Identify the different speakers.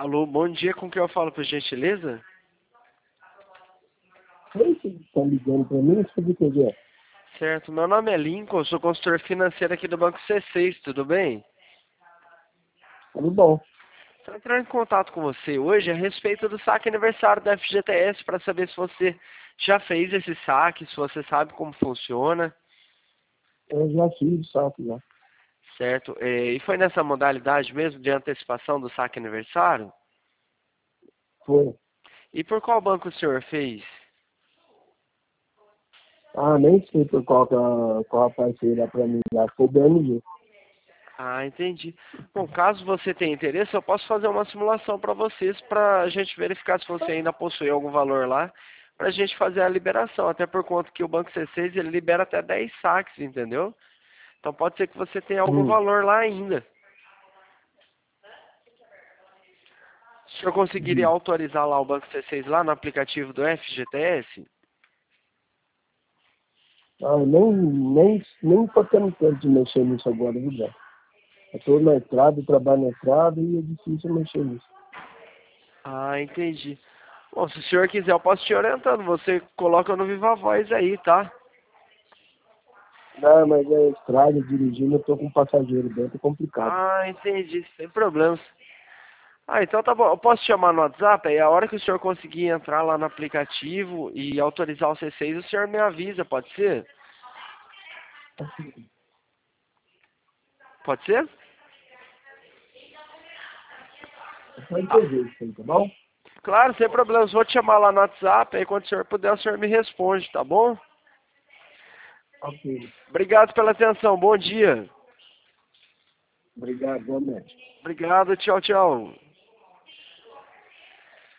Speaker 1: Alô, bom dia, com quem eu falo, por gentileza?
Speaker 2: Oi, você está ligando para mim? Sobre o que é?
Speaker 1: Certo, meu nome é Lincoln, eu sou consultor financeiro aqui do Banco C6, tudo bem?
Speaker 2: Tudo bom.
Speaker 1: Estou entrando em contato com você hoje a respeito do saque aniversário da FGTS para saber se você já fez esse saque, se você sabe como funciona,
Speaker 2: Eu já fiz o saque já.
Speaker 1: certo? E foi nessa modalidade mesmo de antecipação do saque aniversário?
Speaker 2: Foi.
Speaker 1: E por qual banco o senhor fez?
Speaker 2: Ah, nem sei por qual parceira para mim já. Foi o BMG.
Speaker 1: Ah, entendi. Bom, caso você tenha interesse, eu posso fazer uma simulação para vocês, para a gente verificar se você ainda possui algum valor lá, para a gente fazer a liberação. Até por conta que o Banco C6 ele libera até 10 saques, entendeu? Então pode ser que você tenha algum
Speaker 2: Hum.
Speaker 1: valor lá ainda. O senhor conseguiria
Speaker 2: Hum.
Speaker 1: autorizar lá o Banco C6 lá no aplicativo do FGTS?
Speaker 2: Ah, nem tô tendo tempo de mexer nisso agora, viu, Zé? Eu tô na estrada, trabalho na estrada e é difícil mexer nisso.
Speaker 1: Ah, entendi. Bom, se o senhor quiser, eu posso te orientando. Você coloca no Viva Voz aí, tá?
Speaker 2: Não, mas é estrada, dirigindo, eu tô com passageiro dentro, é complicado.
Speaker 1: Ah, entendi. Sem problemas. Ah, então tá bom. Eu posso te chamar no WhatsApp? Aí a hora que o senhor conseguir entrar lá no aplicativo e autorizar o C6, o senhor me avisa, pode ser? Pode ser?
Speaker 2: É só
Speaker 1: Ah,
Speaker 2: entender isso aí, tá bom?
Speaker 1: claro, sem problemas. Vou te chamar lá no WhatsApp, aí quando o senhor puder, o senhor me responde, tá bom?
Speaker 2: Ok.
Speaker 1: Obrigado pela atenção. Bom dia.
Speaker 2: Obrigado, boa noite.
Speaker 1: Obrigado, tchau, tchau.